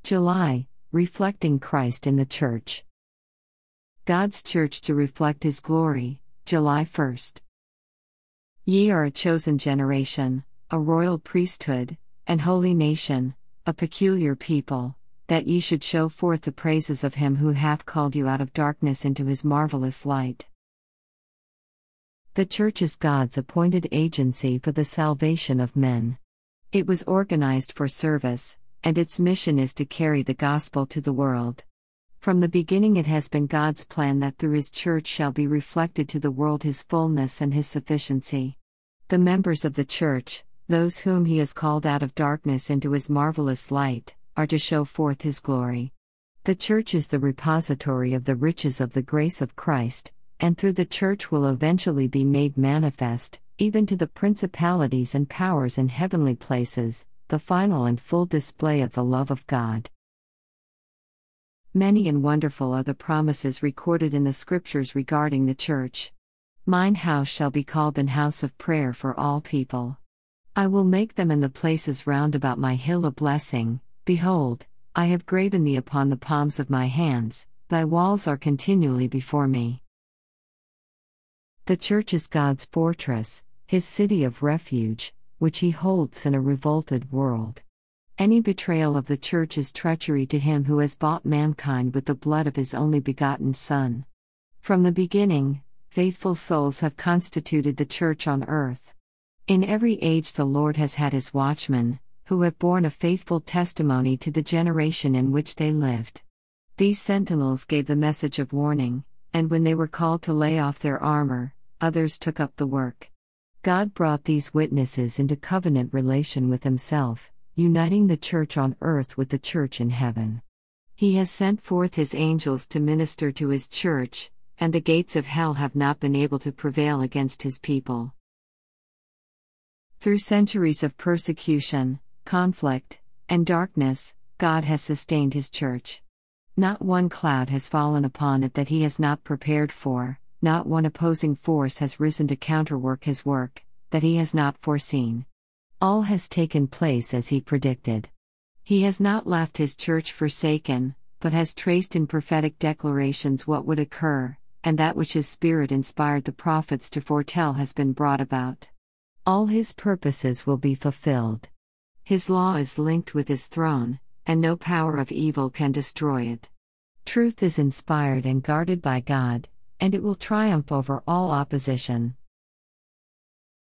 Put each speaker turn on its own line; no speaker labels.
July, reflecting Christ in the Church. God's Church to reflect His glory, July 1st. Ye are a chosen generation, a royal priesthood, an holy nation, a peculiar people, that ye should show forth the praises of Him who hath called you out of darkness into His marvelous light. The Church is God's appointed agency for the salvation of men. It was organized for service, and its mission is to carry the gospel to the world. From the beginning it has been God's plan that through His Church shall be reflected to the world His fullness and His sufficiency. The members of the Church, those whom He has called out of darkness into His marvelous light, are to show forth His glory. The Church is the repository of the riches of the grace of Christ, and through the Church will eventually be made manifest, even to the principalities and powers in heavenly places, the final and full display of the love of God. Many and wonderful are the promises recorded in the Scriptures regarding the Church. Mine house shall be called an house of prayer for all people. I will make them and the places round about my hill a blessing. Behold, I have graven thee upon the palms of my hands, thy walls are continually before me. The Church is God's fortress, His city of refuge, which He holds in a revolted world. Any betrayal of the Church is treachery to Him who has bought mankind with the blood of His only begotten Son. From the beginning, faithful souls have constituted the Church on earth. In every age the Lord has had His watchmen, who have borne a faithful testimony to the generation in which they lived. These sentinels gave the message of warning, and when they were called to lay off their armor, others took up the work. God brought these witnesses into covenant relation with Himself, uniting the Church on earth with the Church in heaven. He has sent forth His angels to minister to His Church, and the gates of hell have not been able to prevail against His people. Through centuries of persecution, conflict, and darkness, God has sustained His Church. Not one cloud has fallen upon it that He has not prepared for, not one opposing force has risen to counterwork His work, that He has not foreseen. All has taken place as He predicted. He has not left His Church forsaken, but has traced in prophetic declarations what would occur, and that which His Spirit inspired the prophets to foretell has been brought about. All His purposes will be fulfilled. His law is linked with His throne, and no power of evil can destroy it. Truth is inspired and guarded by God, and it will triumph over all opposition.